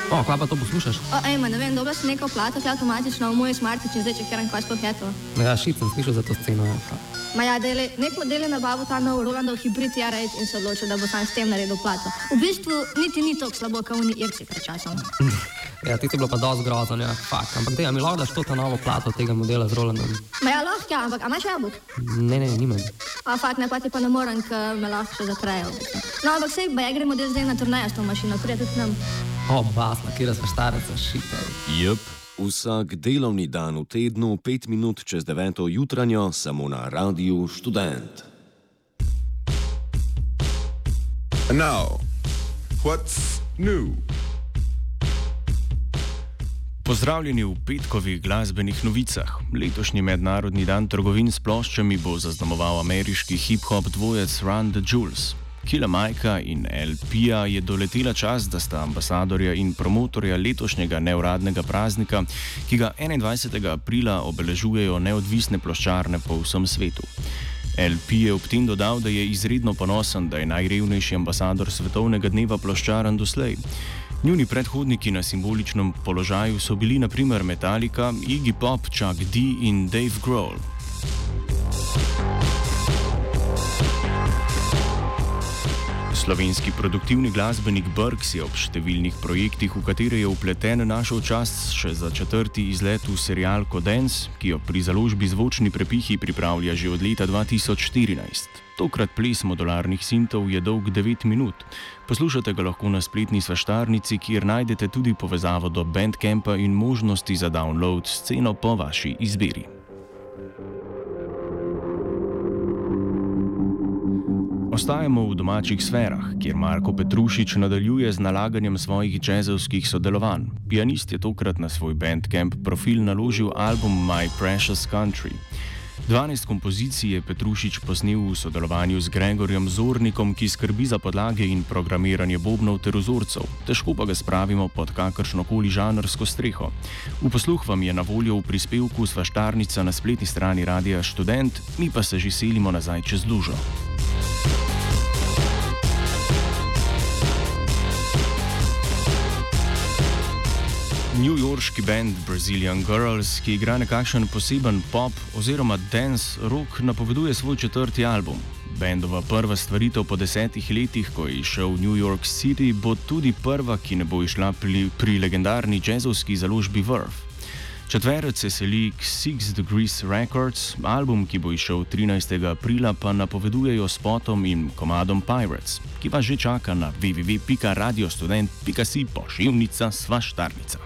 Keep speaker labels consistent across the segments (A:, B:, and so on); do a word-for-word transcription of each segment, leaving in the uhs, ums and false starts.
A: O, kva pa to poslušaš?
B: O, ej, ma, ne vem, dobila sem neko plato, ki je avtomatično v moj smartič in zdaj čekiram, kaj sploh je to.
A: Ja, šit sem slišal za to sceno. Ja.
B: Ma ja, dele, nek model je nabavil ta nov Rolandov hibrid R osem in se odločil, da bo sam s tem naredil plato. V bistvu niti ni toliko slabo, kot oni Irci pred časom.
A: Ja, ti si bilo pa dosti grozno, ja, fakt. Ampak dej, a mi lahko daš to ta novo plato tega modela z Rolandom?
B: Ma ja, lahko, ja, ampak a imaš jabolk?
A: Ne, ne, nimam.
B: A fakt, ne, pa ti pa ne morem, ker me lahko še zatrejo. No, ampak sej, ba ja gre model zdaj na turnejo s to mašino, prije tudi nam.
A: O, basna, kjera sva štareca, šit, ej.
C: Jep, vsak delovni dan v tednu, pet minut čez deveto jutranjo, samo na Radiu Študent.
D: And now, what's new?
E: Pozdravljeni v petkovih glasbenih novicah. Letošnji mednarodni dan trgovin s ploščami bo zaznamoval ameriški hip-hop dvojec Run the Jewels. Killa Mike'a in L P-ja je doletela čas, da sta ambasadorja in promotorja letošnjega neuradnega praznika, ki ga enaindvajsetega aprila obeležujejo neodvisne ploščarne po vsem svetu. L P je ob tem dodal, da je izredno ponosen, da je najrevnejši ambasador svetovnega dneva ploščaran doslej. Njuni predhodniki na simboličnem položaju so bili na primer Metallica, Iggy Pop, Chuck D in Dave Grohl. Slovenski produktivni glasbenik Brks je ob številnih projektih, v katere je vpleten, našel čas še za četrti izlet v serialko Dance, ki jo pri založbi Zvočni prepihi pripravlja že od leta dva tisoč štirinajst. Tokrat ples modularnih sintov je dolg devet minut. Poslušate ga lahko na spletni svaštarnici, kjer najdete tudi povezavo do Bandcampa in možnosti za download sceno po vaši izbiri. Ostajamo v domačih sferah, kjer Marko Petrušič nadaljuje z nalaganjem svojih jazzovskih sodelovanj. Pianist je tokrat na svoj Bandcamp profil naložil album My Precious Country. dvanajst kompozicij je Petrušič posnel v sodelovanju z Gregorjem Zornikom, ki skrbi za podlage in programiranje bobnov ter vzorcev. Težko pa ga spravimo pod kakršnokoli žanrsko streho. V posluh vam je na voljo v prispevku Svaštarnica na spletni strani Radia Študent, mi pa se že selimo nazaj čez lužo. Newyorški band Brazilian Girls, ki igra nekakšen poseben pop oziroma dance rock, napoveduje svoj četrti album. Bandova prva stvaritev po desetih letih, ko je izšel v New York City, bo tudi prva, ki ne bo išla pri, pri legendarni jazzovski založbi Verve. Četverec se seli k Six Degrees Records, album, ki bo izšel trinajstega aprila, pa napovedujejo s spotom in komadom Pirates, ki vas že čaka na w w w pika radiostudent pika si poševnica svaštarnica.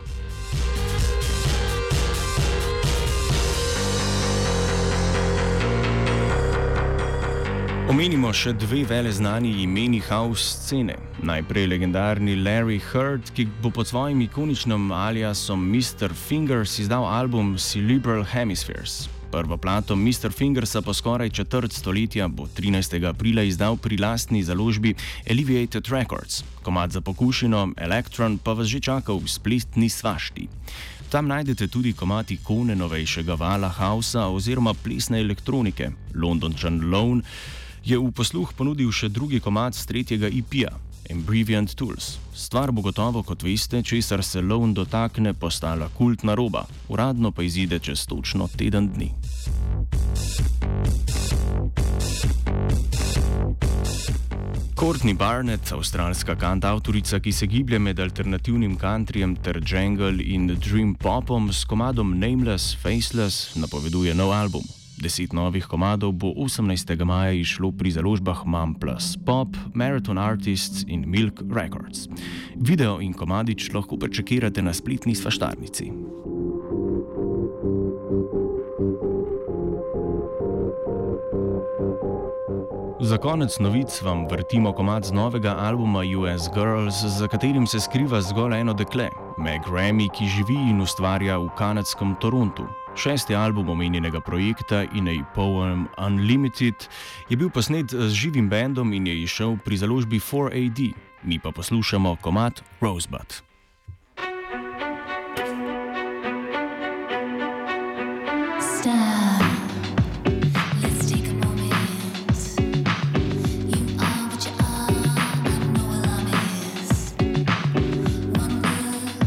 E: Omenimo še dve veleznani imeni house scene. Najprej legendarni Larry Heard, ki bo pod svojim ikoničnim aliasom mister Fingers izdal album Cerebral Hemispheres. Prvo plato mister Fingersa po skoraj četrt stoletja bo trinajstega aprila izdal pri lastni založbi Alleviated Records. Komad za pokušino Electron pa vas že čaka v spletni svašti. Tam najdete tudi komad ikone novejšega vala hausa oziroma plesne elektronike. Londončan Lone je v posluh ponudil še drugi komad z tretjega E P-ja, Ambient Tools. Stvar bo gotovo, kot veste, česar se Lone dotakne, postala kultna roba, uradno pa izide čez točno teden dni. Courtney Barnett, avstralska kantavtorica, ki se giblje med alternativnim countryjem ter jungle in dream popom, s komadom Nameless, Faceless napoveduje nov album. Deset novih komadov bo osemnajstega maja išlo pri založbah Mum Plus Pop, Marathon Artists in Milk Records. Video in komadič lahko prečekirate na spletni svaštarnici. Za konec novic vam vrtimo komad z novega albuma U S Girls, za katerim se skriva zgolj eno dekle, Meg Ramy, ki živi in ustvarja v kanadskem Torontu. Šesti album omenjenega projekta In a Poem Unlimited je bil posnet z živim bandom in je izšel pri založbi four A D. Mi pa poslušamo komad Rosebud.
F: One look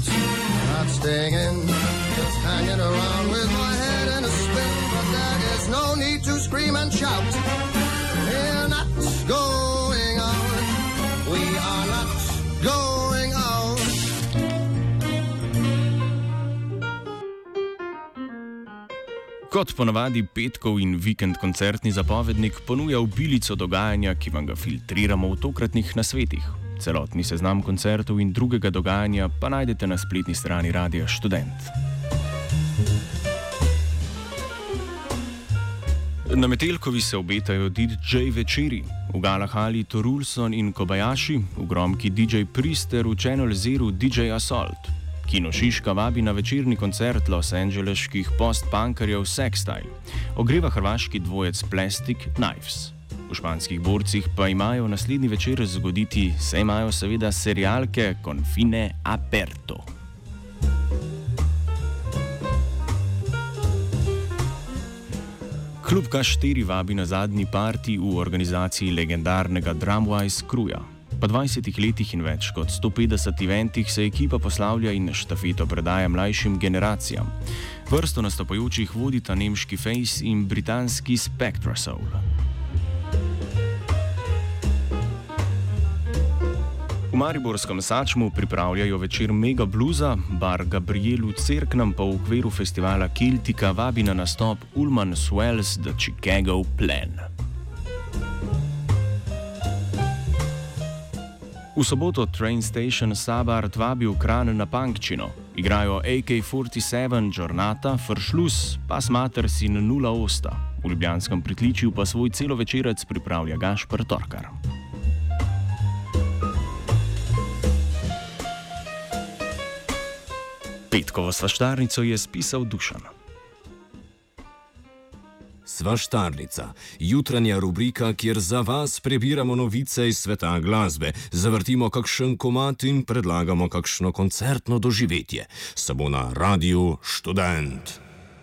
F: Not staying in, just hanging around with my head in a spin. But there is no need to scream and shout. We're not going out. We are not going out.
E: Kot ponavadi petkov in vikend koncertni zapovednik ponuja obilico dogajanja, ki vam ga filtriramo v tokratnih nasvetih. Celotni seznam koncertov in drugega dogajanja pa najdete na spletni strani Radia Študent. Na Metelkovi se obetajo D J večeri. V Galahali Torulson in Kobayashi, v gromki D J Priester, v Channel Zero D J Assault. Kino Šiška vabi na večerni koncert Los Angeleških post-punkerjev Sextile. Ogreva hrvaški dvojec Plastic Knives. V španskih borcih pa imajo naslednji večer zgoditi, saj imajo seveda serialke Confine Aperto. Klub K štiri vabi na zadnji parti v organizaciji legendarnega Drumwise Kruja. Po dvajsetih letih in več kot sto petdesetih eventih se ekipa poslavlja in štafeto predaja mlajšim generacijam. Vrsto nastopajočih vodita nemški Face in britanski Spectra Soul. V mariborskem Sačmu pripravljajo večer Mega Bluesa, bar Gabriel v Cerknem pa v okviru festivala Keltika vabi na nastop Ullman Swells The Chicago Plan. V soboto Train Station Sabart vabi v Kranj na Punkčino. Igrajo A K sedemdeset, Giornata, Fršlus, Pas Maters in Nula Osta. V ljubljanskem Pritličju pa svoj celovečerec pripravlja Gašper Torkar. Petkovo svaštarnico je spisal Dušan.
C: Svaštarnica, jutranja rubrika, kjer za vas prebiramo novice iz sveta glasbe, zavrtimo kakšen komad in predlagamo kakšno koncertno doživetje. Samo na Radiu Študent.